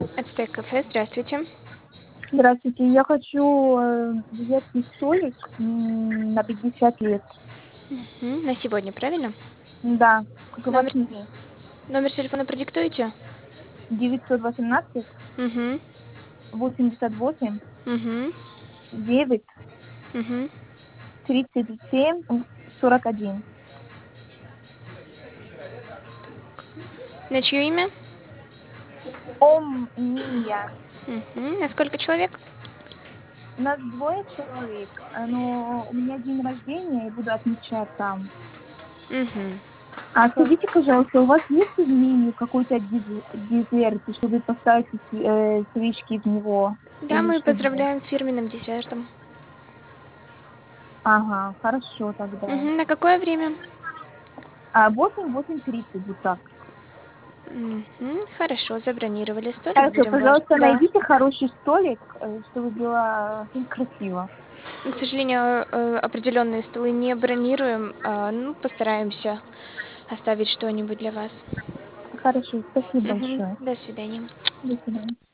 Ацтек кафе, здравствуйте. Здравствуйте, я хочу взять столик на 50 лет. На сегодня, правильно? Да, к Номер 8. номер телефона продиктуете? 918 Угу. 88 Угу. 9 Угу. 37 41. На чье имя? Омния. Угу. На сколько человек? У нас двое человек, но у меня день рождения, и буду отмечать там. Угу. А скажите, пожалуйста, у вас есть в меню какой-то дезерт, чтобы поставить свечки в него? Да, Или мы что делать? поздравляем с фирменным десертом. Ага, хорошо тогда. Угу. На какое время? 8:30 вот так. Угу. Хорошо, забронировали столик, Хорошо, будем вас. пожалуйста, Да. найдите хороший столик, чтобы было красиво. К сожалению, определенные столы не бронируем. Ну, постараемся оставить что-нибудь для вас. Хорошо, спасибо Угу. большое. До свидания. До свидания.